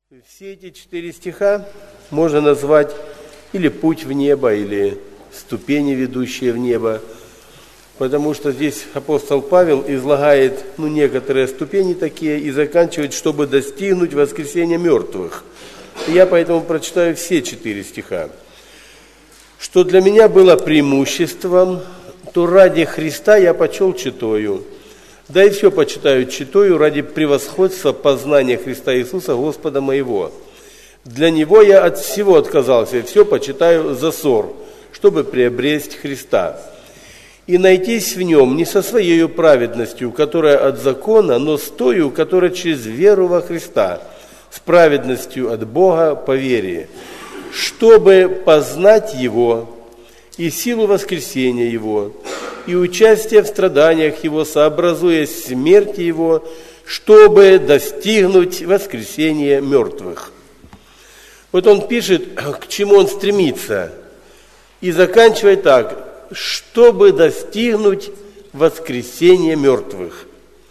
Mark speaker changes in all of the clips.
Speaker 1: Все эти 4 стиха можно назвать или путь в небо, или ступени, ведущие в небо, потому что здесь апостол Павел излагает некоторые ступени такие и заканчивает, чтобы достигнуть воскресения мертвых. И я поэтому прочитаю все 4 стиха. «Что для меня было преимуществом, то ради Христа я почел читаю. Да и все почитаю читаю ради превосходства познания Христа Иисуса, Господа моего. Для Него я от всего отказался, и все почитаю за ссор, чтобы приобрести Христа. И найтись в Нем не со своей праведностью, которая от закона, но с тою, которая через веру во Христа, с праведностью от Бога по вере, чтобы познать Его и силу воскресения Его, и участие в страданиях Его, сообразуясь смерти Его, чтобы достигнуть воскресения мертвых». Вот он пишет, к чему он стремится, и заканчивает так: «чтобы достигнуть воскресения мертвых».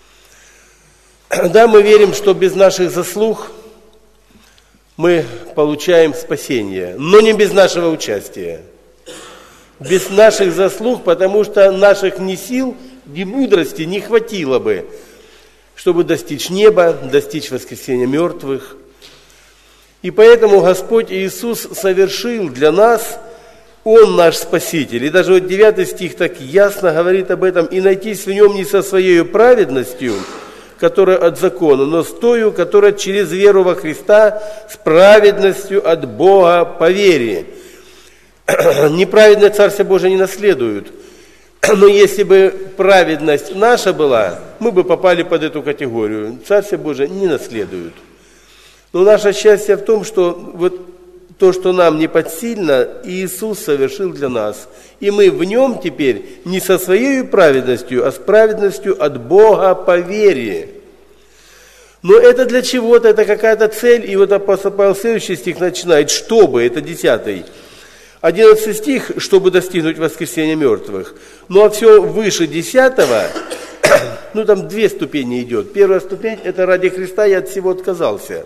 Speaker 1: Да, мы верим, что без наших заслуг мы получаем спасение, но не без нашего участия. Без наших заслуг, потому что наших ни сил, ни мудрости не хватило бы, чтобы достичь неба, достичь воскресения мертвых. И поэтому Господь Иисус совершил для нас, Он наш Спаситель. И даже вот 9 стих так ясно говорит об этом: «И найтись в Нем не со своей праведностью, которая от закона, но с тою, которая через веру во Христа, с праведностью от Бога по вере». Неправедное Царствие Божие не наследуют. Но если бы праведность наша была, мы бы попали под эту категорию. Царствие Божие не наследуют. Но наше счастье в том, что вот то, что нам не подсильно, Иисус совершил для нас. И мы в Нем теперь не со своей праведностью, а с праведностью от Бога по вере. Но это для чего-то, это какая-то цель. И вот апостол Павел следующий стих начинает: «чтобы», это 10. 11 стих, чтобы достигнуть воскресения мертвых. Ну а все выше 10, там 2 ступени идет. Первая ступень – это ради Христа я от всего отказался.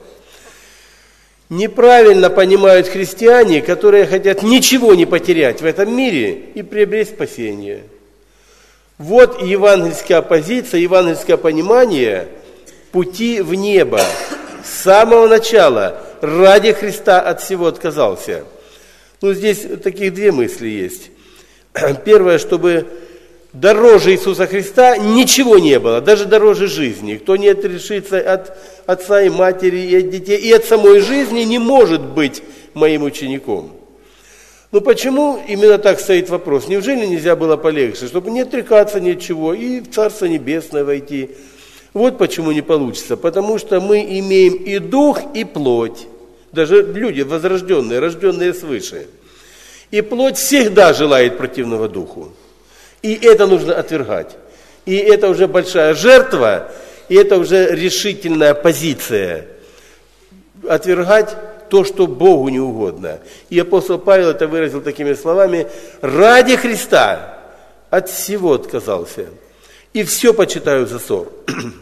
Speaker 1: Неправильно понимают христиане, которые хотят ничего не потерять в этом мире и приобрести спасение. Вот евангельская позиция, евангельское понимание пути в небо. С самого начала ради Христа от всего отказался. Здесь таких 2 мысли есть. Первое, чтобы дороже Иисуса Христа ничего не было, даже дороже жизни. Кто не отрешится от отца и матери, и от детей, и от самой жизни, не может быть моим учеником. Почему именно так стоит вопрос? Неужели нельзя было полегче, чтобы не отрекаться ни от чего и в Царство Небесное войти? Вот почему не получится. Потому что мы имеем и дух, и плоть. Даже люди возрожденные, рожденные свыше. И плоть всегда желает противного духу. И это нужно отвергать. И это уже большая жертва, и это уже решительная позиция. Отвергать то, что Богу не угодно. И апостол Павел это выразил такими словами: «Ради Христа от всего отказался, и все почитаю за ссор».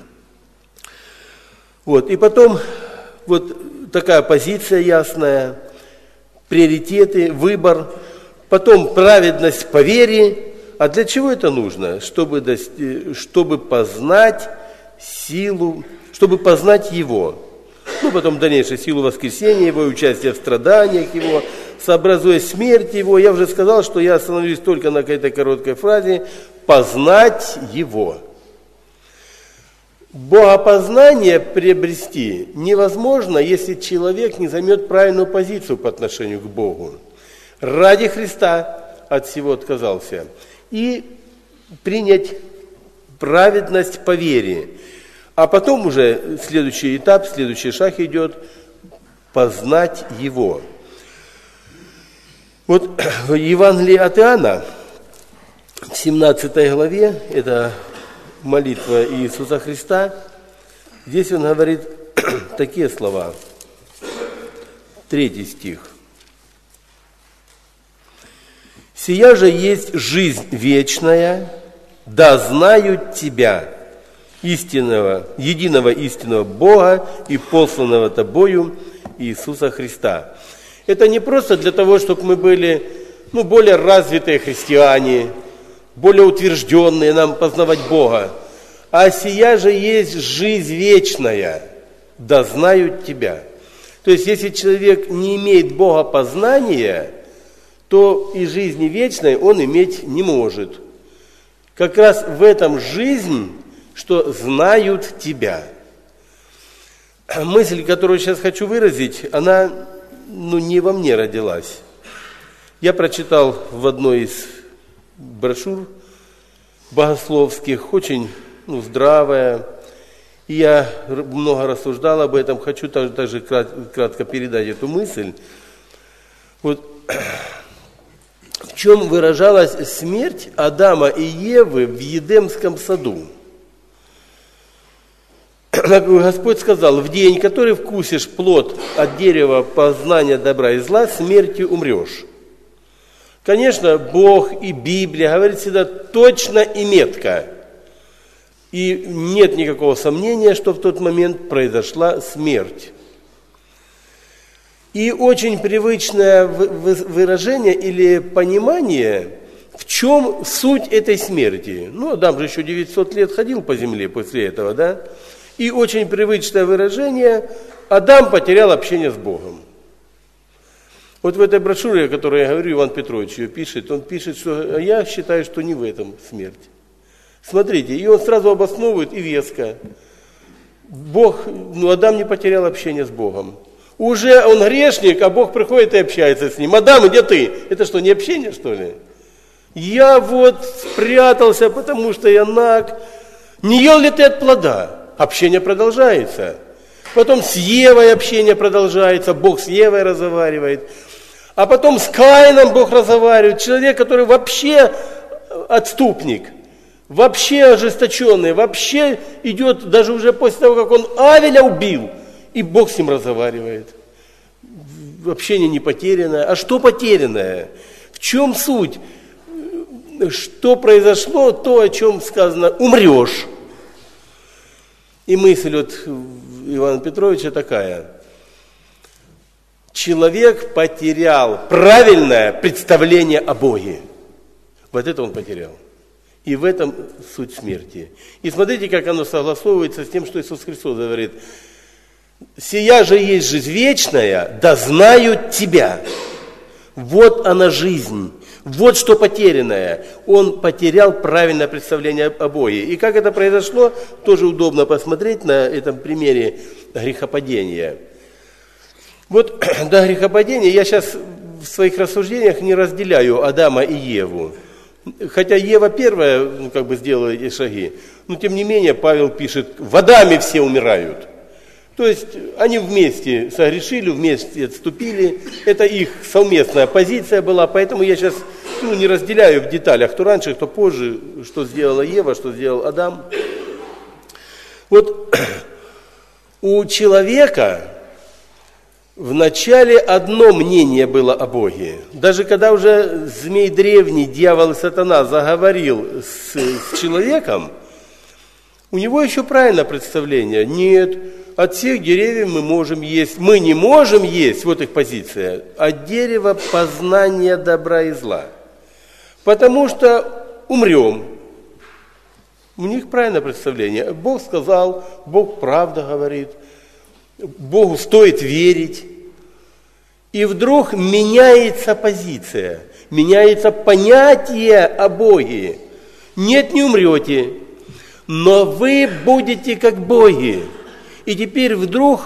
Speaker 1: И потом такая позиция ясная, приоритеты, выбор, потом праведность по вере. А для чего это нужно? Чтобы познать силу, чтобы познать Его. Потом дальнейшую силу воскресения Его, участие в страданиях Его, сообразуя смерть Его. Я уже сказал, что я остановлюсь только на этой короткой фразе: познать Его. Богопознание приобрести невозможно, если человек не займет правильную позицию по отношению к Богу. Ради Христа от всего отказался. И принять праведность по вере. А потом уже следующий этап, следующий шаг идет: познать Его. В Евангелии от Иоанна, в 17 главе, это молитва Иисуса Христа, здесь он говорит такие слова. 3 стих. «Сия же есть жизнь вечная, да знают Тебя, истинного, единого истинного Бога и посланного Тобою, Иисуса Христа. Это не просто для того, чтобы мы были более развитые христиане, более утвержденные нам познавать Бога. А сия же есть жизнь вечная, да знают тебя. То есть, если человек не имеет Бога познания, то и жизни вечной он иметь не может. Как раз в этом жизнь, что знают тебя. Мысль, которую сейчас хочу выразить, она не во мне родилась. Я прочитал в одной из брошюр богословских, очень здравая, и я много рассуждал об этом, хочу также кратко передать эту мысль. Вот в чем выражалась смерть Адама и Евы в Едемском саду. Господь сказал: в день, который вкусишь плод от дерева познания добра и зла, смертью умрешь. Конечно, Бог и Библия говорят всегда точно и метко. И нет никакого сомнения, что в тот момент произошла смерть. И очень привычное выражение или понимание, в чем суть этой смерти. Адам же еще 900 лет ходил по земле после этого, да? И очень привычное выражение: Адам потерял общение с Богом. Вот в этой брошюре, о которой я говорю, Иван Петрович ее пишет, он пишет, что я считаю, что не в этом смерть. Смотрите, и он сразу обосновывает и веско. Адам не потерял общение с Богом. Уже он грешник, а Бог приходит и общается с ним. Адам, где ты? Это что, не общение, что ли? Я спрятался, потому что я наг. Не ел ли ты от плода? Общение продолжается. Потом с Евой общение продолжается, Бог с Евой разговаривает. А потом с Каином Бог разговаривает. Человек, который вообще отступник, вообще ожесточенный, вообще идет даже уже после того, как он Авеля убил, и Бог с ним разговаривает. Общение не потерянное. А что потерянное? В чем суть? Что произошло? То, о чем сказано: умрешь. И мысль Ивана Петровича такая: человек потерял правильное представление о Боге. Вот это он потерял. И в этом суть смерти. И смотрите, как оно согласовывается с тем, что Иисус Христос говорит: сия же есть жизнь вечная, да знают тебя. Вот она жизнь. Вот что потерянное. Он потерял правильное представление о Боге. И как это произошло, тоже удобно посмотреть на этом примере грехопадения. Вот до грехопадения я сейчас в своих рассуждениях не разделяю Адама и Еву. Хотя Ева первая сделала эти шаги. Но тем не менее Павел пишет: в Адаме все умирают. То есть они вместе согрешили, вместе отступили. Это их совместная позиция была. Поэтому я сейчас не разделяю в деталях, кто раньше, кто позже, что сделала Ева, что сделал Адам. Вот у человека вначале одно мнение было о Боге. Даже когда уже змей древний, дьявол и сатана заговорил с человеком, у него еще правильное представление. Нет, от всех деревьев мы можем есть. Мы не можем есть, вот их позиция, от дерева познания добра и зла. Потому что умрем. У них правильное представление. Бог сказал, Бог правда говорит. Богу стоит верить. И вдруг меняется позиция, меняется понятие о Боге. Нет, не умрете, но вы будете как боги. И теперь вдруг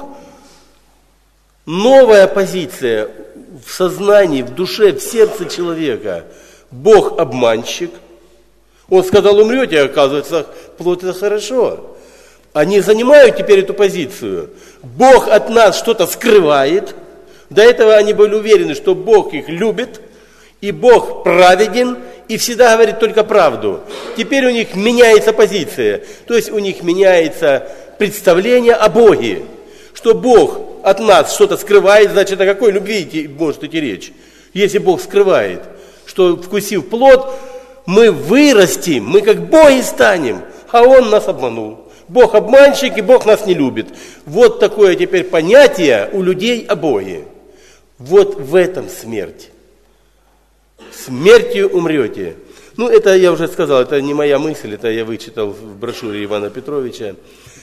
Speaker 1: новая позиция в сознании, в душе, в сердце человека. Бог обманщик. Он сказал: умрете, а оказывается, плоть это хорошо. Они занимают теперь эту позицию. Бог от нас что-то скрывает. До этого они были уверены, что Бог их любит, и Бог праведен, и всегда говорит только правду. Теперь у них меняется позиция. То есть у них меняется представление о Боге. Что Бог от нас что-то скрывает, значит, о какой любви может идти речь? Если Бог скрывает, что, вкусив плод, мы вырастем, мы как боги станем, а Он нас обманул. Бог обманщик, и Бог нас не любит. Вот такое теперь понятие у людей обои. Вот в этом смерть. Смертью умрете. Ну, это я уже сказал, это не моя мысль, это я вычитал в брошюре Ивана Петровича.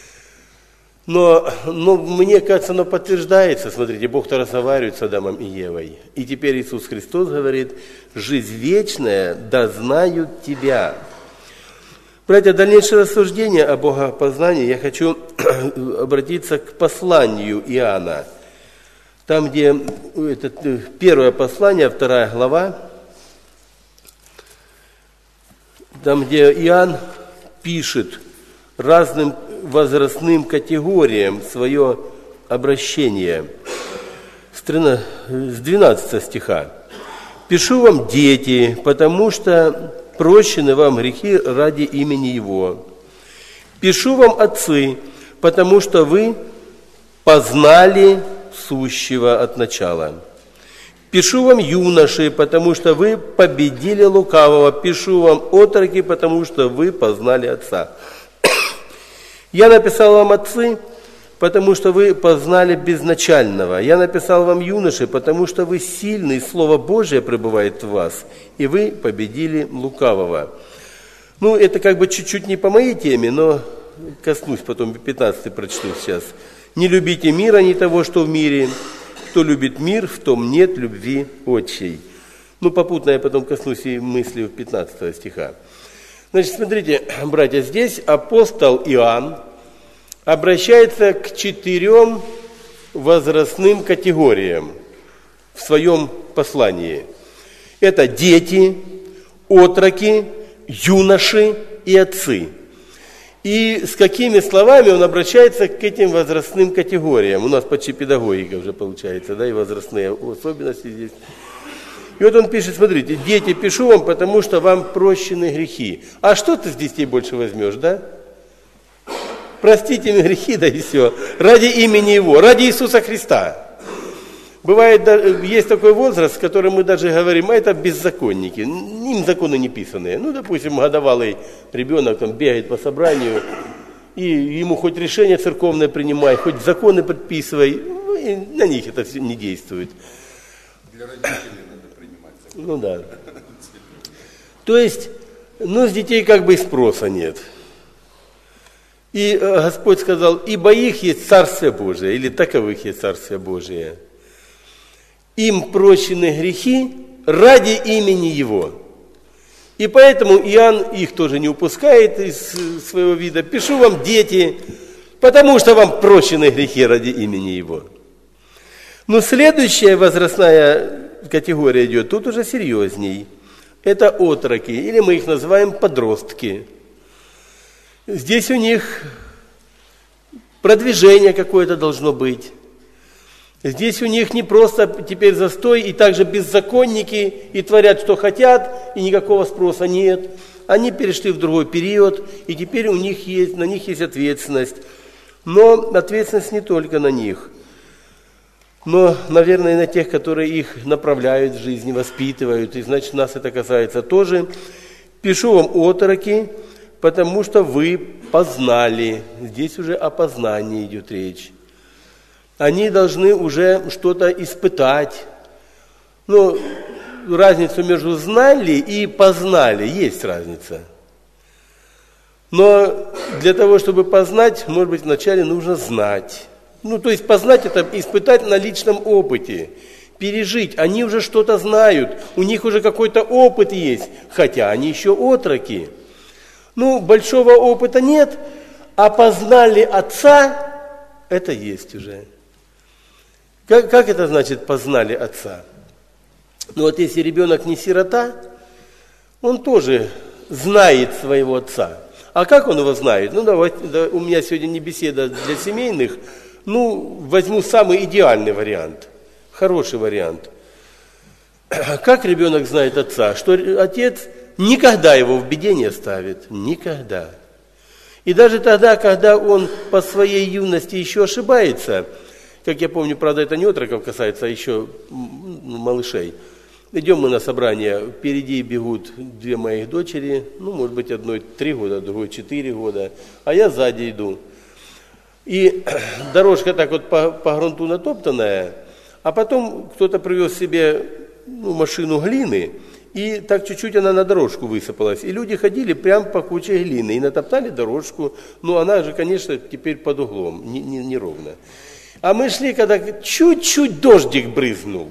Speaker 1: Но мне кажется, оно подтверждается. Смотрите, Бог-то разговаривает с Адамом и Евой. И теперь Иисус Христос говорит: жизнь вечная да знают тебя. Братья, дальнейшее рассуждение о богопознании я хочу обратиться к посланию Иоанна. Там, где это первое послание, 2 глава, там, где Иоанн пишет разным возрастным категориям свое обращение. С 12 стиха. «Пишу вам, дети, потому что прощены вам грехи ради имени Его. Пишу вам, отцы, потому что вы познали сущего от начала. Пишу вам, юноши, потому что вы победили лукавого. Пишу вам, отроки, потому что вы познали Отца. Я написал вам, отцы, потому что вы познали безначального. Я написал вам, юноши, потому что вы сильны, и Слово Божие пребывает в вас, и вы победили лукавого». Ну, это как бы чуть-чуть не по моей теме, но коснусь потом, 15 прочту сейчас. «Не любите мира, не того, что в мире. Кто любит мир, в том нет любви отчей». Ну, попутно я потом коснусь и мысли 15 стиха. Значит, смотрите, братья, здесь апостол Иоанн обращается к 4 возрастным категориям в своем послании. Это дети, отроки, юноши и отцы. И с какими словами он обращается к этим возрастным категориям? У нас почти педагогика уже получается, да, и возрастные особенности здесь. И вот он пишет, смотрите: дети, пишу вам, потому что вам прощены грехи. А что ты с детей больше возьмешь, да? Простите мне грехи, да и все. Ради имени Его, ради Иисуса Христа. Бывает, есть такой возраст, в котором мы даже говорим: а это беззаконники, им законы не писанные. Ну, допустим, годовалый ребенок там бегает по собранию, и ему хоть решение церковное принимай, хоть законы подписывай, ну, и на них это все не действует.
Speaker 2: Для родителей надо принимать законы.
Speaker 1: Ну да. То есть, ну, с детей как бы и спроса нет. И Господь сказал: ибо их есть Царствие Божие, или таковых есть Царствие Божие. Им прощены грехи ради имени Его. И поэтому Иоанн их тоже не упускает из своего вида. Пишу вам, дети, потому что вам прощены грехи ради имени Его. Но следующая возрастная категория идет, тут уже серьезней. Это отроки, или мы их называем подростки. Здесь у них продвижение какое-то должно быть. Здесь у них не просто теперь застой, и также беззаконники, и творят, что хотят, и никакого спроса нет. Они перешли в другой период, и теперь на них есть ответственность. Но ответственность не только на них, но, наверное, и на тех, которые их направляют в жизни, воспитывают. И значит, нас это касается тоже. Пишу вам, отроки, потому что вы познали. Здесь уже о познании идет речь. Они должны уже что-то испытать. Ну, разницу между знали и познали, есть разница. Но для того, чтобы познать, может быть, вначале нужно знать. Ну, то есть познать — это испытать на личном опыте, пережить. Они уже что-то знают, у них уже какой-то опыт есть, хотя они еще отроки. Ну, большого опыта нет, а познали Отца — это есть уже. Как это значит познали Отца? Ну вот если ребенок не сирота, он тоже знает своего Отца. А как он его знает? Ну давайте, у меня сегодня не беседа для семейных, ну возьму самый идеальный вариант, хороший вариант. Как ребенок знает Отца? Что Отец никогда его в беде не оставит, никогда. И даже тогда, когда он по своей юности еще ошибается, как я помню, правда, это не отроков касается, а еще малышей. Идем мы на собрание, впереди бегут две моих дочери, ну, может быть, одной 3 года, другой 4 года, а я сзади иду. И дорожка так вот по грунту натоптанная, а потом кто-то привез себе машину глины, и так чуть-чуть она на дорожку высыпалась. И люди ходили прямо по куче глины и натоптали дорожку. Ну, она же, конечно, теперь под углом, неровно. А мы шли, когда чуть-чуть дождик брызнул.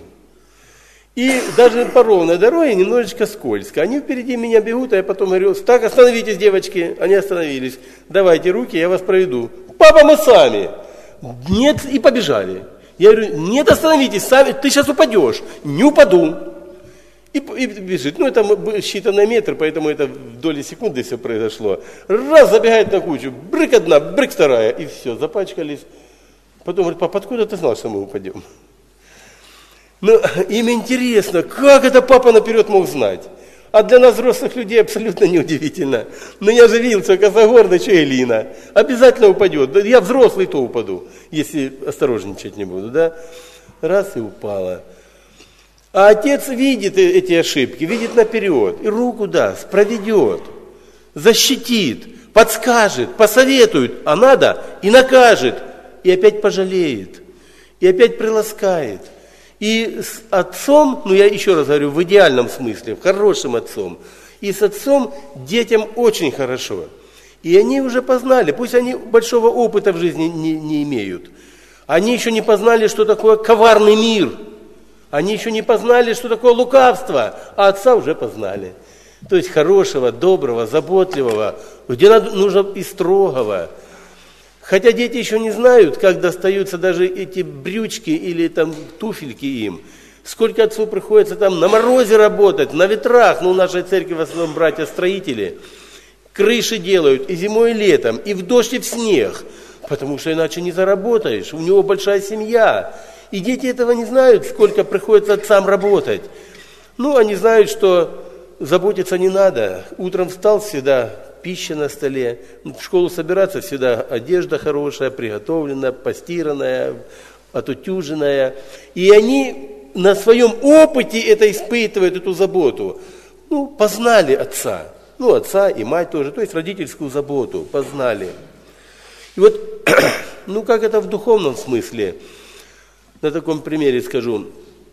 Speaker 1: И даже по ровной дороге немножечко скользко. Они впереди меня бегут, а я потом говорю: так, остановитесь, девочки. Они остановились. Давайте руки, я вас проведу. Папа, мы сами. Нет, и побежали. Я говорю: нет, остановитесь, сами, ты сейчас упадешь. Не упаду. И бежит. Ну, это считанные метры, поэтому это в доли секунды все произошло. Раз, забегает на кучу, брык одна, брык вторая, и все, запачкались. Потом говорит: папа, откуда ты знал, что мы упадем? Ну, им интересно, как это папа наперед мог знать? А для нас, взрослых людей, абсолютно неудивительно. Но я же видел, что Косогор, что и Лина. Обязательно упадет. Я взрослый, то упаду, если осторожничать не буду, да? Раз и упала. А отец видит эти ошибки, видит наперед, и руку даст, проведет, защитит, подскажет, посоветует, а надо и накажет, и опять пожалеет, и опять приласкает. И с отцом, я еще раз говорю, в идеальном смысле, хорошим отцом, и с отцом детям очень хорошо. И они уже познали, пусть они большого опыта в жизни не имеют, они еще не познали, что такое коварный мир. Они еще не познали, что такое лукавство, а отца уже познали. То есть хорошего, доброго, заботливого, где нужно и строгого. Хотя дети еще не знают, как достаются даже эти брючки или там туфельки им. Сколько отцу приходится там на морозе работать, на ветрах. В нашей церкви в основном братья-строители. Крыши делают и зимой, и летом, и в дождь, и в снег. Потому что иначе не заработаешь. У него большая семья. И дети этого не знают, сколько приходится отцам работать. Они знают, что заботиться не надо. Утром встал, всегда пища на столе. В школу собираться, всегда одежда хорошая, приготовленная, постиранная, отутюженная. И они на своем опыте это испытывают, эту заботу. Познали отца. Отца и мать тоже, то есть родительскую заботу познали. И вот, как это в духовном смысле? На таком примере скажу.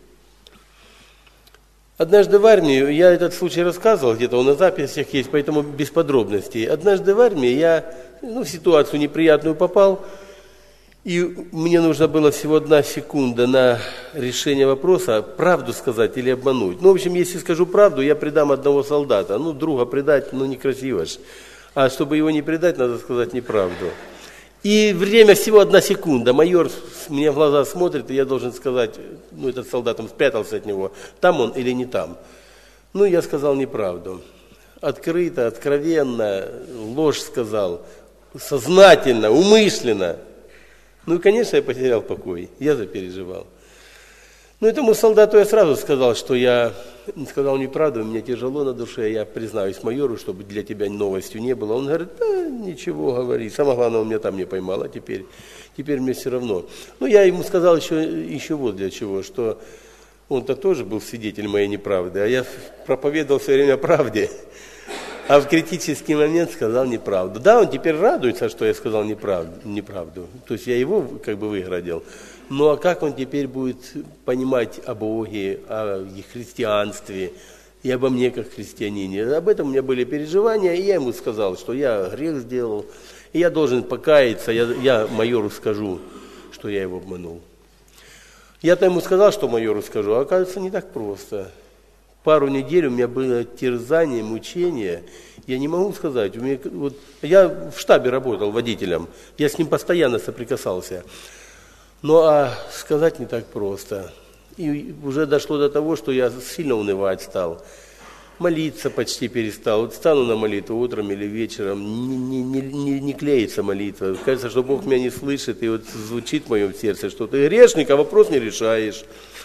Speaker 1: Однажды в армии, я этот случай рассказывал, где-то он на записях есть, поэтому без подробностей. Однажды в армии я в ситуацию неприятную попал, и мне нужно было всего 1 секунда на решение вопроса, правду сказать или обмануть. В общем, если скажу правду, я предам одного солдата. Друга предать, некрасиво ж. А чтобы его не предать, надо сказать неправду. И время всего 1 секунда. Майор мне в глаза смотрит, и я должен сказать, этот солдат, он спрятался от него, там он или не там. Я сказал неправду. Открыто, откровенно, ложь сказал, сознательно, умышленно. Конечно, я потерял покой, я запереживал. Этому солдату я сразу сказал, что я сказал неправду, мне тяжело на душе, я признаюсь майору, чтобы для тебя новостью не было. Он говорит: да, ничего, говори. Самое главное, он меня там не поймал, а теперь мне все равно. Я ему сказал еще вот для чего, что он-то тоже был свидетель моей неправды, а я проповедовал все время о правде, а в критический момент сказал неправду. Да, он теперь радуется, что я сказал неправду, то есть я его выгородил. А как он теперь будет понимать о Боге, о христианстве и обо мне как христианине? Об этом у меня были переживания, и я ему сказал, что я грех сделал, и я должен покаяться, я майору скажу, что я его обманул. Я-то ему сказал, что майору скажу, а оказывается, не так просто. Пару недель у меня было терзание, мучение. Я не могу сказать. Я в штабе работал водителем, я с ним постоянно соприкасался. А сказать не так просто. И уже дошло до того, что я сильно унывать стал. Молиться почти перестал. Стану на молитву утром или вечером, не клеится молитва. Кажется, что Бог меня не слышит, и звучит в моем сердце, что ты грешник, а вопрос не решаешь.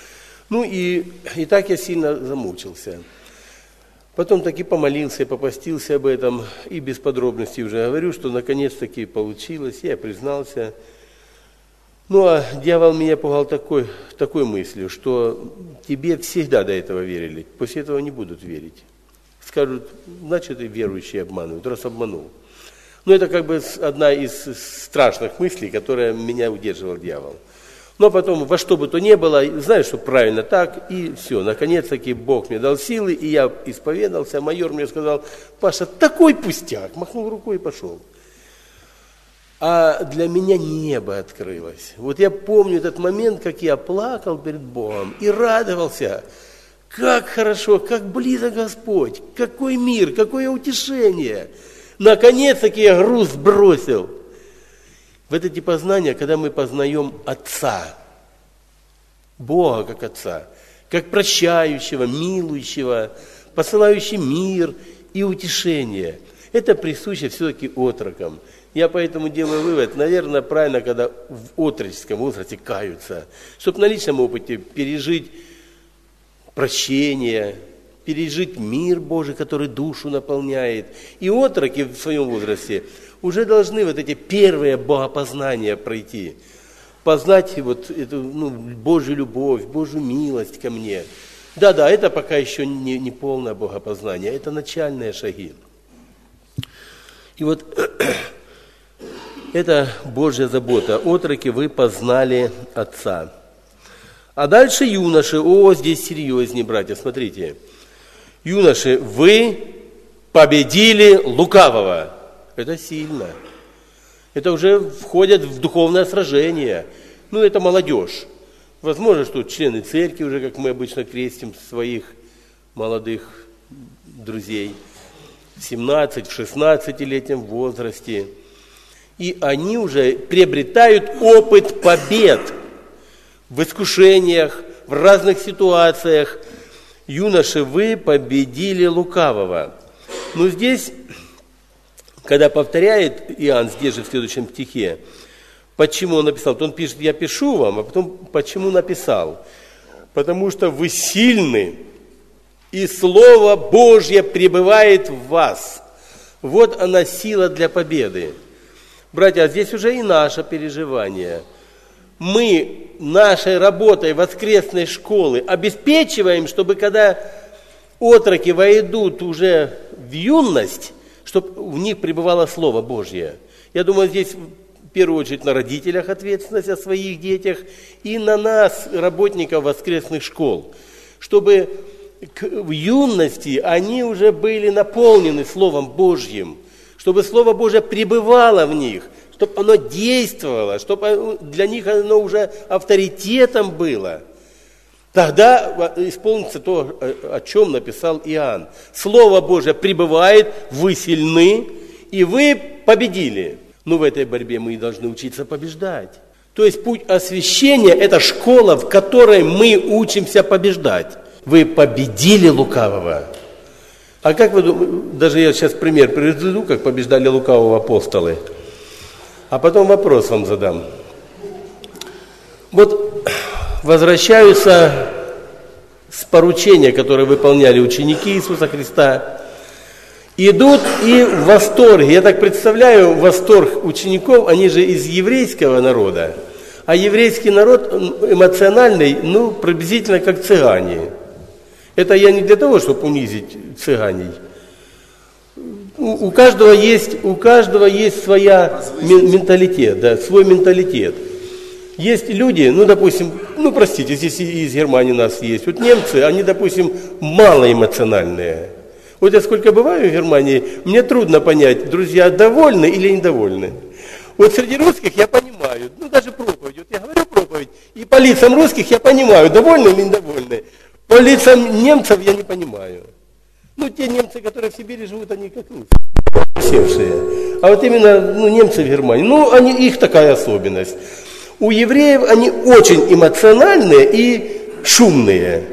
Speaker 1: И так я сильно замучился. Потом таки помолился, попостился об этом, и без подробностей уже говорю, что наконец-таки получилось, я признался. Ну, а дьявол меня пугал такой мыслью, что тебе всегда до этого верили, после этого не будут верить. Скажут, значит, и верующие обманывают, раз обманул. Ну, это как бы одна из страшных мыслей, которая меня удерживал дьявол. Но потом, во что бы то ни было, знаю, что правильно так, и все. Наконец-таки Бог мне дал силы, и я исповедался. Майор мне сказал: Паша, такой пустяк, махнул рукой и пошел. А для меня небо открылось. Вот я помню этот момент, как я плакал перед Богом и радовался. Как хорошо, как близок Господь, какой мир, какое утешение. Наконец-таки я груз сбросил. Вот эти познания, когда мы познаем Отца, Бога как Отца, как прощающего, милующего, посылающий мир и утешение. Это присуще все-таки отрокам. Я поэтому делаю вывод, наверное, правильно, когда в отроческом возрасте каются, чтобы на личном опыте пережить прощение, пережить мир Божий, который душу наполняет. И отроки в своем возрасте уже должны вот эти первые богопознания пройти, познать вот эту Божью любовь, Божью милость ко мне. Да, это пока еще не полное богопознание, это начальные шаги. И вот это Божья забота. Отроки, вы познали Отца. А дальше юноши. Здесь серьезнее, братья, смотрите. Юноши, вы победили лукавого. Это сильно. Это уже входят в духовное сражение. Это молодежь. Возможно, что члены церкви уже, как мы обычно крестим своих молодых друзей, в 17, в 16-летнем возрасте. И они уже приобретают опыт побед в искушениях, в разных ситуациях. Юноши, вы победили лукавого. Но здесь, когда повторяет Иоанн, здесь же в следующем стихе, почему он написал? Он пишет: я пишу вам, а потом почему написал? Потому что вы сильны, и Слово Божье пребывает в вас. Вот она сила для победы. Братья, здесь уже и наше переживание. Мы нашей работой воскресной школы обеспечиваем, чтобы когда отроки войдут уже в юность, чтобы в них пребывало Слово Божье. Я думаю, здесь в первую очередь на родителях ответственность о своих детях и на нас, работников воскресных школ, чтобы в юности они уже были наполнены Словом Божьим, чтобы Слово Божье пребывало в них, чтобы оно действовало, чтобы для них оно уже авторитетом было. Тогда исполнится то, о чем написал Иоанн. Слово Божье пребывает, вы сильны, и вы победили. Но в этой борьбе мы и должны учиться побеждать. То есть путь освящения – это школа, в которой мы учимся побеждать. Вы победили лукавого. А как вы думаете, даже я сейчас пример приведу, как побеждали лукавого апостолы. А потом вопрос вам задам. Вот возвращаются с поручения, которое выполняли ученики Иисуса Христа. Идут и в восторге. Я так представляю, восторг учеников, они же из еврейского народа. А еврейский народ эмоциональный, приблизительно как цыгане. Это я не для того, чтобы унизить цыганей. У каждого есть своя менталитет, свой менталитет. Есть люди, допустим, простите, здесь из Германии у нас есть. Вот немцы, они, допустим, малоэмоциональные. Вот я сколько бываю в Германии, мне трудно понять, друзья довольны или недовольны. Вот среди русских я понимаю, даже проповедь, вот я говорю проповедь, и по лицам русских я понимаю, довольны или недовольны. По лицам немцев я не понимаю. Те немцы, которые в Сибири живут, они как русские, севшие. А вот именно немцы в Германии, их такая особенность. У евреев они очень эмоциональные и шумные.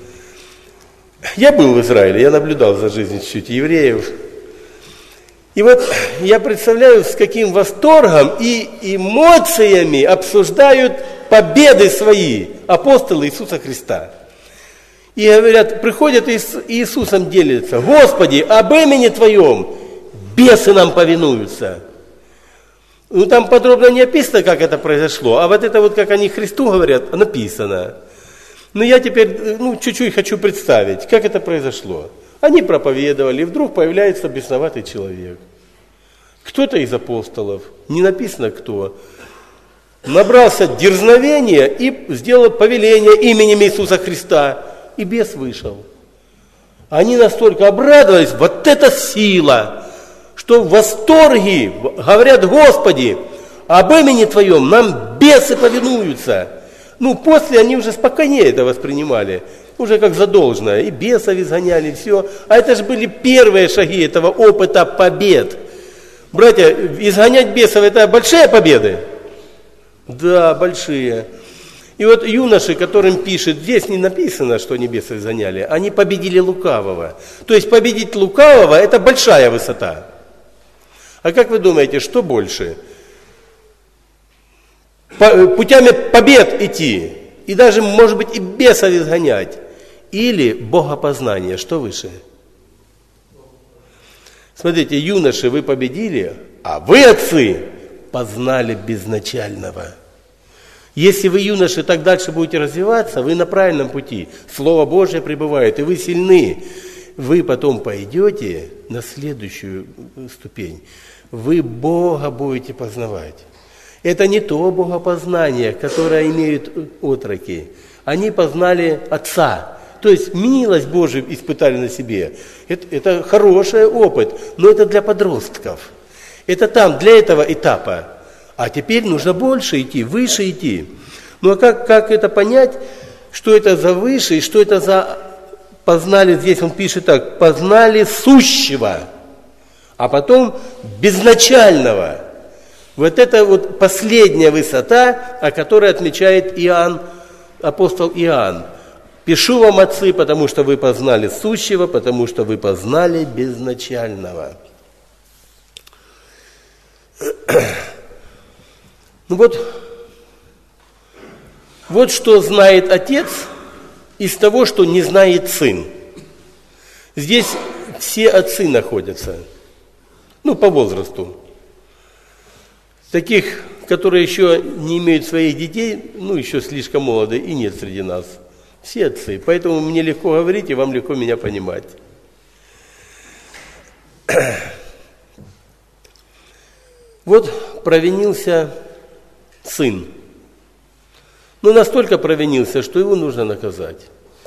Speaker 1: Я был в Израиле, я наблюдал за жизнью чуть-чуть евреев. И вот я представляю, с каким восторгом и эмоциями обсуждают победы свои апостолы Иисуса Христа. И говорят, приходят и с Иисусом делятся: Господи, об имени Твоем бесы нам повинуются. Ну, там подробно не описано, как это произошло, а вот это вот, как они Христу говорят, написано. Но я теперь, чуть-чуть хочу представить, как это произошло. Они проповедовали, и вдруг появляется бесноватый человек. Кто-то из апостолов, не написано кто, набрался дерзновения и сделал повеление именем Иисуса Христа, и бес вышел. Они настолько обрадовались, вот это сила, что в восторге говорят: Господи, об имени Твоем нам бесы повинуются. После они уже спокойнее это воспринимали, уже как задолженное, и бесов изгоняли, и все. А это же были первые шаги этого опыта побед. Братья, изгонять бесов — это большие победы? Да, большие. И вот юноши, которым пишет, здесь не написано, что они бесов изгоняли, они победили лукавого. То есть победить лукавого — это большая высота. А как вы думаете, что больше? Путями побед идти, и даже, может быть, и бесов изгонять, или богопознание, что выше? Смотрите, юноши, вы победили, а вы, отцы, познали безначального. Если вы, юноши, так дальше будете развиваться, вы на правильном пути. Слово Божие пребывает, и вы сильны. Вы потом пойдете на следующую ступень. Вы Бога будете познавать. Это не то богопознание, которое имеют отроки. Они познали Отца. То есть милость Божию испытали на себе. Это хороший опыт, но это для подростков. Это там, для этого этапа. А теперь нужно больше идти, выше идти. Ну а как это понять, что это за выше и что это за познали, здесь он пишет так: познали сущего, а потом безначального. Вот это вот последняя высота, о которой отмечает Иоанн, апостол Иоанн. Пишу вам, отцы, потому что вы познали сущего, потому что вы познали безначального. Вот что знает отец из того, что не знает сын. Здесь все отцы находятся, по возрасту. Таких, которые еще не имеют своих детей, еще слишком молоды, и нет среди нас. Все отцы. Поэтому мне легко говорить, и вам легко меня понимать. Вот провинился сын. Настолько провинился, что его нужно наказать.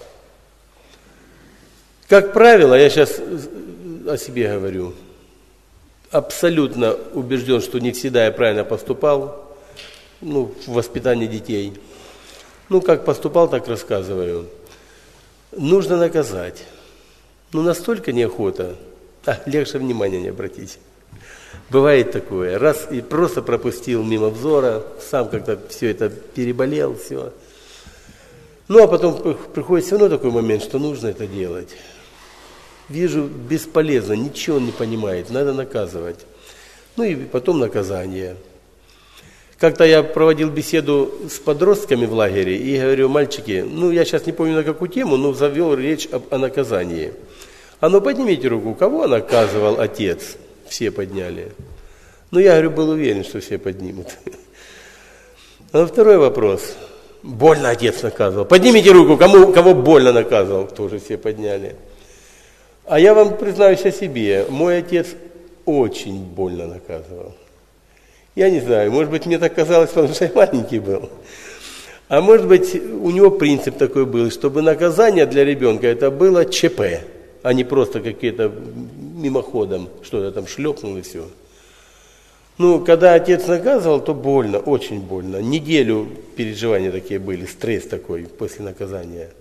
Speaker 1: Как правило, я сейчас о себе говорю, абсолютно убежден, что не всегда я правильно поступал, в воспитании детей. Как поступал, так рассказываю. Нужно наказать. Настолько неохота, легче внимания не обратить. Бывает такое. Раз и просто пропустил мимо взора, сам как-то все это переболел, все. А потом приходит все равно такой момент, что нужно это делать. Вижу, бесполезно, ничего он не понимает, надо наказывать. И потом наказание. Как-то я проводил беседу с подростками в лагере и говорю: мальчики, я сейчас не помню на какую тему, но завел речь о наказании. Поднимите руку, кого наказывал отец? Все подняли. Я говорю, был уверен, что все поднимут. Второй вопрос. Больно отец наказывал. Поднимите руку, кого больно наказывал? Тоже все подняли. А я вам признаюсь о себе. Мой отец очень больно наказывал. Я не знаю, может быть, мне так казалось, потому что я маленький был. А может быть, у него принцип такой был, чтобы наказание для ребенка это было ЧП, а не просто какие-то мимоходом что-то там шлепнул и все. Когда отец наказывал, то больно, очень больно. Неделю переживания такие были, стресс такой после наказания.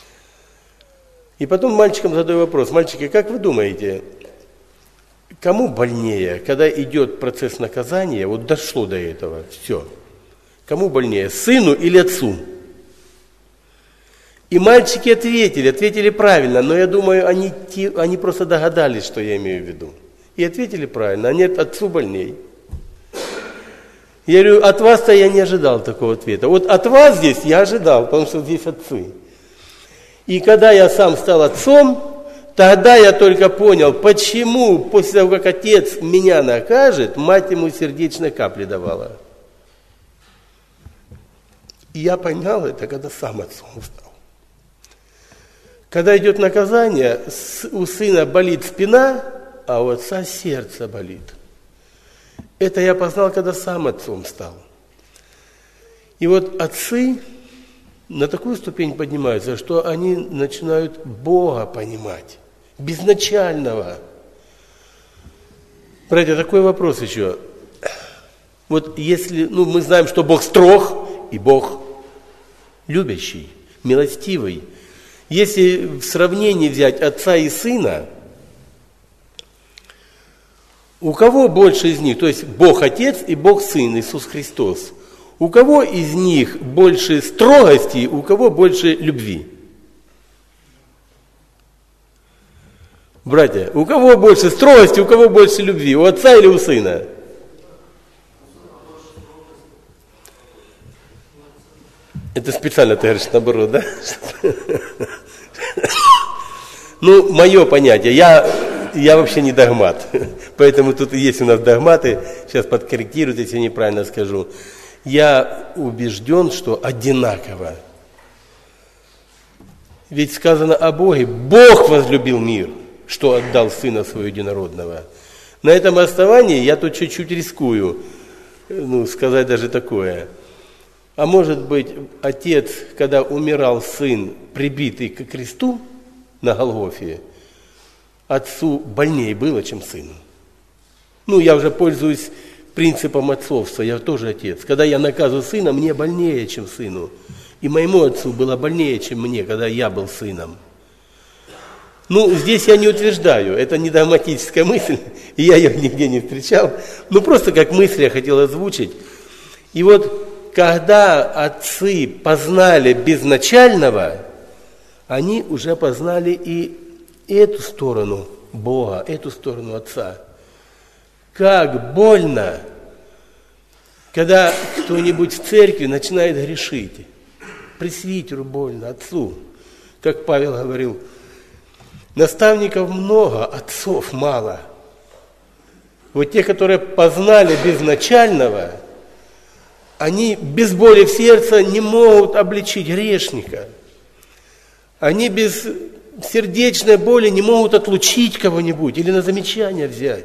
Speaker 1: И потом мальчикам задаю вопрос: мальчики, как вы думаете, кому больнее, когда идет процесс наказания, вот дошло до этого, все, кому больнее, сыну или отцу? И мальчики ответили правильно, но я думаю, они просто догадались, что я имею в виду. И ответили правильно, нет, отцу больней. Я говорю, от вас-то я не ожидал такого ответа. Вот от вас здесь я ожидал, потому что здесь отцы. И когда я сам стал отцом, Тогда я только понял, почему после того, как отец меня накажет, мать ему сердечные капли давала. И я понял это, когда сам отцом стал. Когда идет наказание, у сына болит спина, а у отца сердце болит. Это я познал, когда сам отцом стал. И вот отцы на такую ступень поднимаются, что они начинают Бога понимать, безначального. Братья, такой вопрос еще. Вот если, мы знаем, что Бог строг и Бог любящий, милостивый. Если в сравнении взять отца и сына, у кого больше из них, то есть Бог Отец и Бог Сын, Иисус Христос, у кого из них больше строгости, у кого больше любви? Братья, у кого больше строгости, у кого больше любви? У отца или у сына? Это специально ты говоришь наоборот, да? Мое понятие, я вообще не догмат, поэтому тут есть у нас догматы, сейчас подкорректируют, если я неправильно скажу. Я убежден, что одинаково. Ведь сказано о Боге, Бог возлюбил мир, что отдал Сына Своего Единородного. На этом основании я тут чуть-чуть рискую, сказать даже такое. А может быть, Отец, когда умирал Сын, прибитый к кресту на Голгофе, Отцу больнее было, чем Сыну. Я уже пользуюсь принципом отцовства, я тоже отец. Когда я наказываю сына, мне больнее, чем сыну. И моему отцу было больнее, чем мне, когда я был сыном. Здесь я не утверждаю, это не догматическая мысль, и я ее нигде не встречал. Просто как мысль я хотел озвучить. И вот, когда отцы познали безначального, они уже познали и эту сторону Бога, эту сторону Отца. Как больно, когда кто-нибудь в церкви начинает грешить. Пресвитеру больно, отцу. Как Павел говорил, наставников много, отцов мало. Вот те, которые познали безначального, они без боли в сердце не могут обличить грешника. Они без сердечной боли не могут отлучить кого-нибудь или на замечание взять.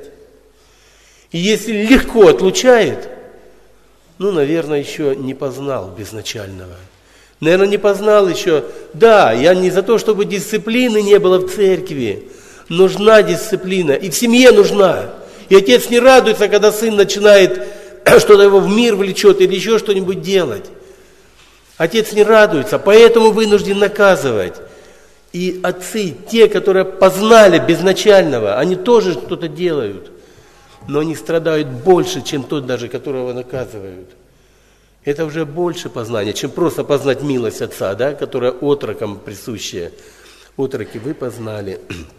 Speaker 1: И если легко отлучает, наверное, еще не познал безначального. Наверное, не познал еще. Да, я не за то, чтобы дисциплины не было в церкви. Нужна дисциплина, и в семье нужна. И отец не радуется, когда сын начинает что-то его в мир влечет или еще что-нибудь делать. Отец не радуется, поэтому вынужден наказывать. И отцы, те, которые познали безначального, они тоже что-то делают. Но они страдают больше, чем тот даже, которого наказывают. Это уже больше познания, чем просто познать милость Отца, да, которая отрокам присущая. Отроки вы познали.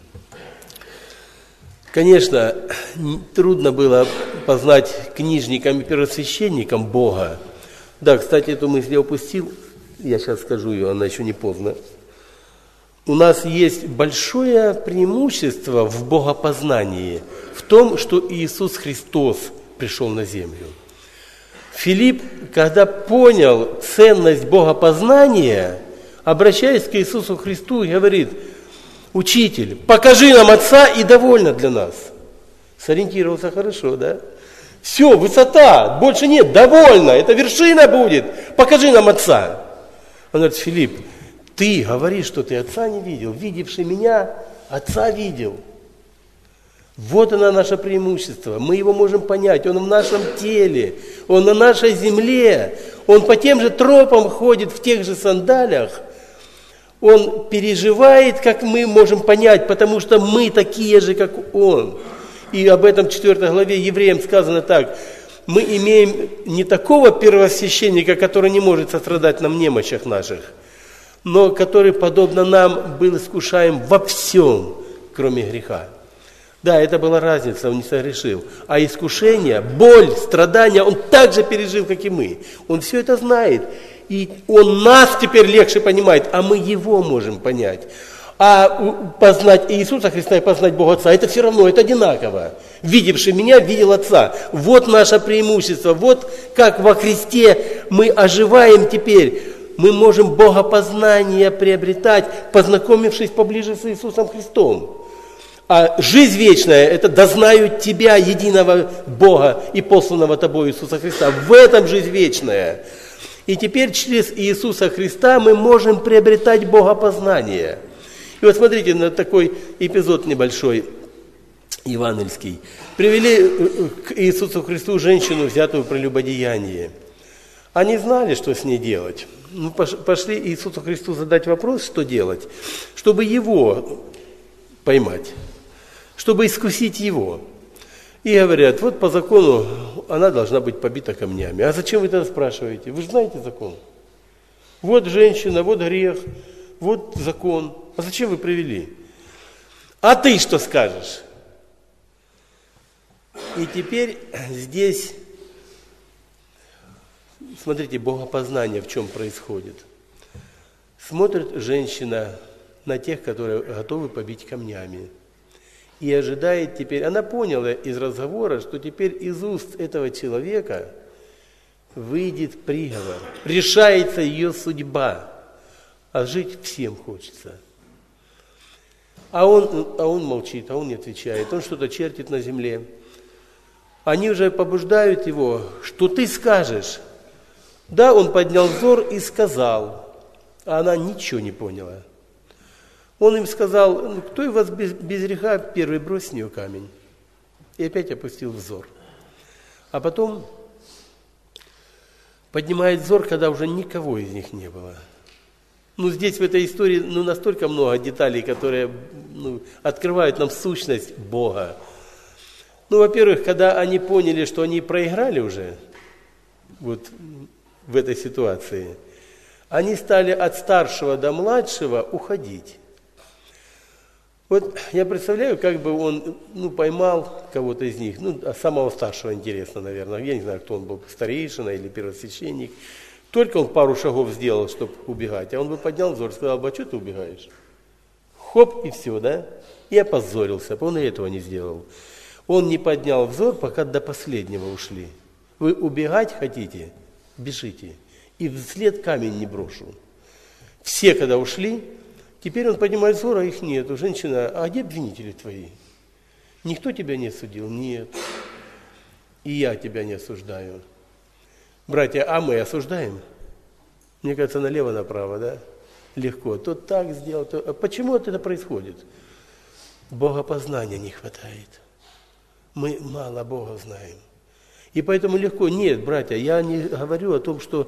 Speaker 1: Конечно, трудно было познать книжникам и первосвященникам Бога. Да, кстати, эту мысль я упустил, я сейчас скажу ее, она еще не поздно. У нас есть большое преимущество в богопознании, в том, что Иисус Христос пришел на землю. Филипп, когда понял ценность богопознания, обращаясь к Иисусу Христу, говорит: «Учитель, покажи нам Отца, и довольно для нас». Сориентировался хорошо, да? Все, высота, больше нет, довольно, это вершина будет, покажи нам Отца. Он говорит: Филипп, ты говоришь, что ты Отца не видел, видевший меня, Отца видел. Вот оно наше преимущество, мы его можем понять, он в нашем теле, он на нашей земле, он по тем же тропам ходит в тех же сандалиях, он переживает, как мы можем понять, потому что мы такие же, как он. И об этом в 4 главе Евреям сказано так: мы имеем не такого первосвященника, который не может сострадать нам в немощах наших, но который, подобно нам, был искушаем во всем, кроме греха. Да, это была разница, он не согрешил. А искушение, боль, страдания он так же пережил, как и мы. Он все это знает. И он нас теперь легче понимает, а мы его можем понять. А познать Иисуса Христа и познать Бога Отца, это все равно, это одинаково. Видевший меня, видел Отца. Вот наше преимущество, вот как во Христе мы оживаем теперь. Мы можем богопознание приобретать, познакомившись поближе с Иисусом Христом. А жизнь вечная – это дознают Тебя, единого Бога и посланного Тобой Иисуса Христа. В этом жизнь вечная. И теперь через Иисуса Христа мы можем приобретать богопознание. И вот смотрите на такой эпизод небольшой, евангельский. Привели к Иисусу Христу женщину, взятую в прелюбодеянии. Они знали, что с ней делать. Пошли Иисусу Христу задать вопрос, что делать, чтобы Его поймать, чтобы искусить Его. И говорят, вот по закону она должна быть побита камнями. А зачем вы тогда спрашиваете? Вы же знаете закон. Вот женщина, вот грех, вот закон. А зачем вы привели? А ты что скажешь? И теперь здесь, смотрите, богопознание в чем происходит. Смотрит женщина на тех, которые готовы побить камнями. И ожидает теперь, она поняла из разговора, что теперь из уст этого человека выйдет приговор. Решается ее судьба. А жить всем хочется. А он молчит, а он не отвечает. Он что-то чертит на земле. Они уже побуждают его, что ты скажешь. Да, он поднял взор и сказал, а она ничего не поняла. Он им сказал, кто из вас без греха, первый брось с нее камень. И опять опустил взор. А потом поднимает взор, когда уже никого из них не было. Здесь в этой истории настолько много деталей, которые открывают нам сущность Бога. Во-первых, когда они поняли, что они проиграли уже вот в этой ситуации, они стали от старшего до младшего уходить. Вот я представляю, как бы он поймал кого-то из них, самого старшего интересно, наверное, я не знаю, кто он был, старейшина или первосвященник. Только он пару шагов сделал, чтобы убегать, а он бы поднял взор и сказал, что ты убегаешь? Хоп, и все, да? И опозорился, он и этого не сделал. Он не поднял взор, пока до последнего ушли. Вы убегать хотите? Бежите. И вслед камень не брошу. Все, когда ушли, теперь он поднимает взор, а их нету. Женщина, а где обвинители твои? Никто тебя не осудил? Нет. И я тебя не осуждаю. Братья, а мы осуждаем? Мне кажется, налево-направо, да? Легко. Тот так сделал. Почему это происходит? Богопознания не хватает. Мы мало Бога знаем. И поэтому легко. Нет, братья, я не говорю о том, что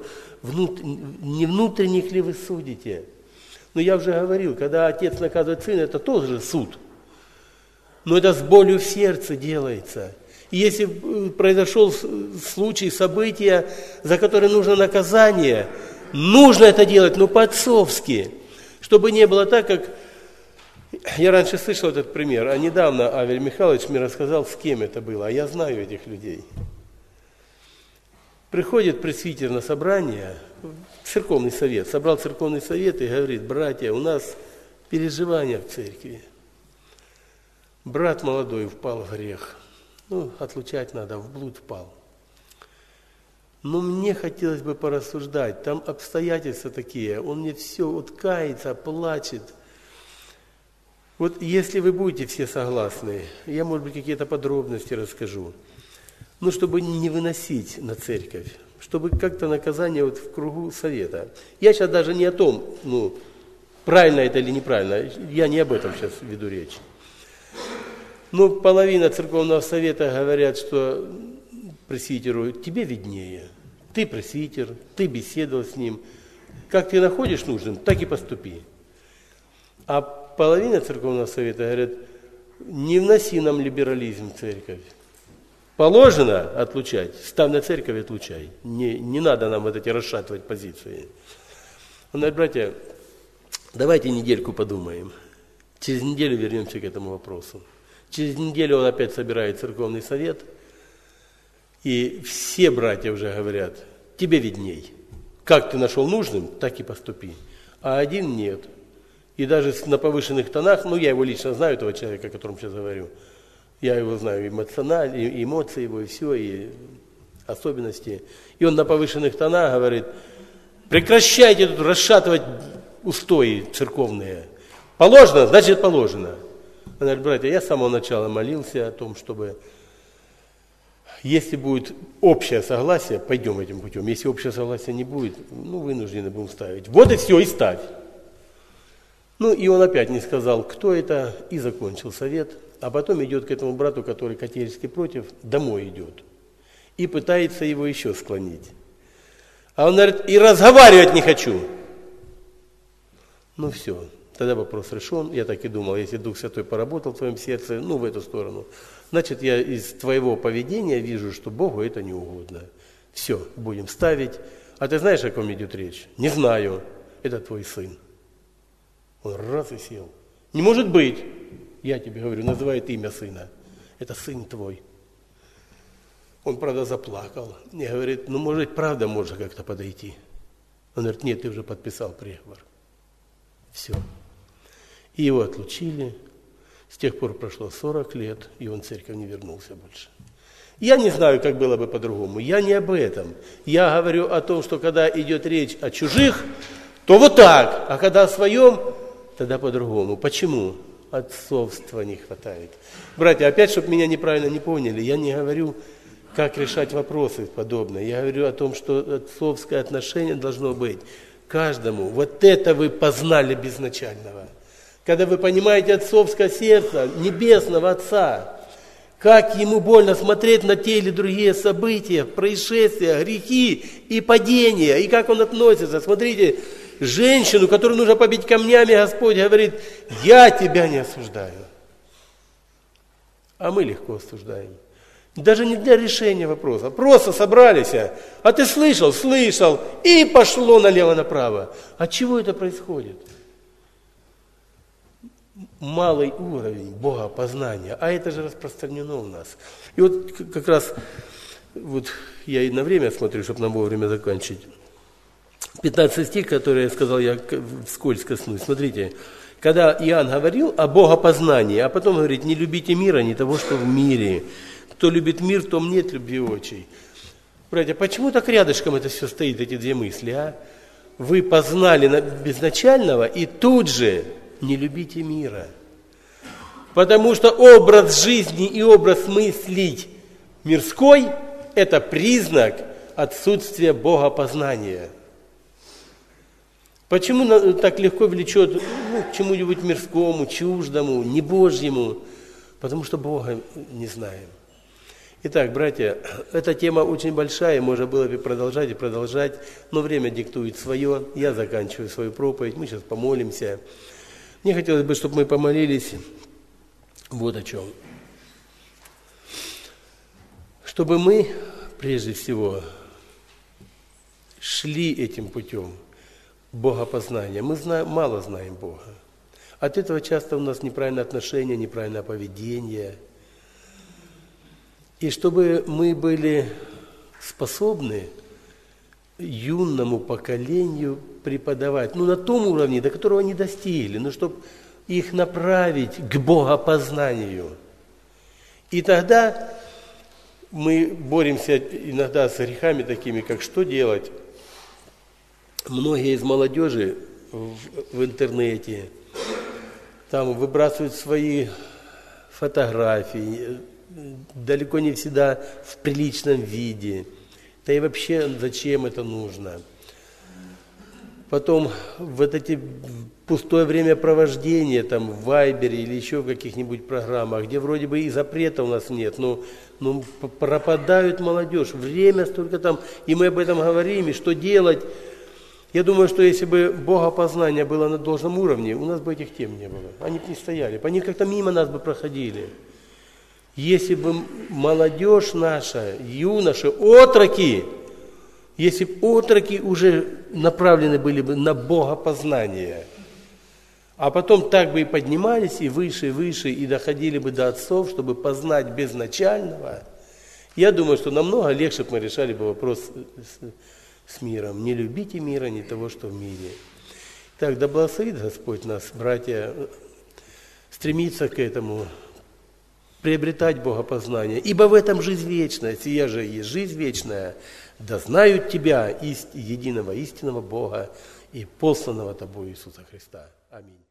Speaker 1: не внутренних ли вы судите. Но я уже говорил, когда отец наказывает сына, это тоже суд. Но это с болью в сердце делается. И если произошел случай, событие, за которое нужно наказание, нужно это делать, но по-отцовски, чтобы не было так, как... Я раньше слышал этот пример, а недавно Авель Михайлович мне рассказал, с кем это было, а я знаю этих людей. Приходит пресвитер на собрание, церковный совет, собрал церковный совет и говорит, братья, у нас переживания в церкви. Брат молодой впал в грех. Отлучать надо, в блуд впал. Но мне хотелось бы порассуждать, там обстоятельства такие, он мне все кается, плачет. Вот если вы будете все согласны, я, может быть, какие-то подробности расскажу, чтобы не выносить на церковь, чтобы как-то наказание в кругу совета. Я сейчас даже не о том, правильно это или неправильно, я не об этом сейчас веду речь. Половина церковного совета говорят, что пресвитеру тебе виднее. Ты пресвитер, ты беседовал с ним. Как ты находишь нужным, так и поступи. А половина церковного совета говорят, не вноси нам либерализм в церковь. Положено отлучать, ставь на церковь и отлучай. Не надо нам эти расшатывать позиции. Братья, давайте недельку подумаем. Через неделю вернемся к этому вопросу. Через неделю он опять собирает церковный совет, и все братья уже говорят, тебе видней. Как ты нашел нужным, так и поступи. А один нет. И даже на повышенных тонах, ну я его лично знаю, этого человека, о котором сейчас говорю, я его знаю эмоционально, и эмоции его, и все, и особенности. И он на повышенных тонах говорит: прекращайте тут расшатывать устои церковные. Положено, значит положено. Он говорит: братья, я с самого начала молился о том, чтобы, если будет общее согласие, пойдем этим путем. Если общего согласия не будет, ну вынуждены будем ставить. Вот и все, и ставь. Ну и он опять не сказал, кто это, и закончил совет. А потом идет к этому брату, который категорически против, домой идет. И пытается его еще склонить. А он говорит: и разговаривать не хочу. Ну все, тогда вопрос решен. Я так и думал, если Дух Святой поработал в твоем сердце, ну в эту сторону, значит я из твоего поведения вижу, что Богу это не угодно. Все, будем ставить. А ты знаешь, о ком идет речь? Не знаю. Это твой сын. Он раз и сел. Не может быть. Я тебе говорю, называет имя сына. Это сын твой. Он, правда, заплакал. И говорит: ну, может, правда можно как-то подойти. Он говорит: нет, ты уже подписал приговор. Все. И его отлучили. С тех пор прошло 40 лет, и он в церковь не вернулся больше. Я не знаю, как было бы по-другому. Я не об этом. Я говорю о том, что когда идет речь о чужих, то вот так. А когда о своем, тогда по-другому. Почему? Отцовства не хватает. Братья, опять, чтобы меня неправильно не поняли, я не говорю, как решать вопросы подобные. Я говорю о том, что отцовское отношение должно быть каждому. Вот это вы познали безначального. Когда вы понимаете отцовское сердце небесного Отца, как ему больно смотреть на те или другие события, происшествия, грехи и падения, и как он относится. Смотрите, женщину, которую нужно побить камнями, Господь говорит: я тебя не осуждаю. А мы легко осуждаем. Даже не для решения вопроса. Просто собрались, а ты слышал, и пошло налево-направо. От чего это происходит? Малый уровень богопознания, а это же распространено у нас. И вот как раз, вот я и на время смотрю, чтобы нам вовремя закончить. 15 стих, который я сказал, я вскользь коснусь. Смотрите, когда Иоанн говорил о богопознании, а потом говорит: не любите мира, не того, что в мире. Кто любит мир, в том нет любви отчей. Братья, почему так рядышком это все стоит, эти две мысли, а? Вы познали безначального, и тут же не любите мира. Потому что образ жизни и образ мыслей мирской – это признак отсутствия богопознания. Почему так легко влечет к чему-нибудь мирскому, чуждому, небожьему? Потому что Бога не знаем. Итак, братья, эта тема очень большая, можно было бы продолжать и продолжать, но время диктует свое. Я заканчиваю свою проповедь, мы сейчас помолимся. Мне хотелось бы, чтобы мы помолились вот о чем. Чтобы мы, прежде всего, шли этим путем богопознания. Мы мало знаем Бога. От этого часто у нас неправильное отношение, неправильное поведение. И чтобы мы были способны юному поколению преподавать, на том уровне, до которого они достигли, чтобы их направить к богопознанию. И тогда мы боремся иногда с грехами такими, как что делать. Многие из молодежи в интернете там выбрасывают свои фотографии, далеко не всегда в приличном виде. Да и вообще, зачем это нужно? Потом вот эти пустое времяпровождение там в Вайбере или еще в каких-нибудь программах, где вроде бы и запрета у нас нет, но пропадают молодежь. Время столько там, и мы об этом говорим, и что делать. Я думаю, что если бы богопознание было на должном уровне, у нас бы этих тем не было. Они бы не стояли, они как-то мимо нас бы проходили. Если бы молодежь наша, юноши, отроки, если бы отроки уже направлены были бы на богопознание, а потом так бы и поднимались, и выше, и доходили бы до отцов, чтобы познать безначального, я думаю, что намного легче бы мы решали бы вопрос с миром. Не любите мира, не того, что в мире. Так, да благословит Господь нас, братья, стремиться к этому, приобретать богопознание, ибо в этом жизнь вечная, сия же есть жизнь вечная, да знают Тебя, единого истинного Бога и посланного Тобой Иисуса Христа. Аминь.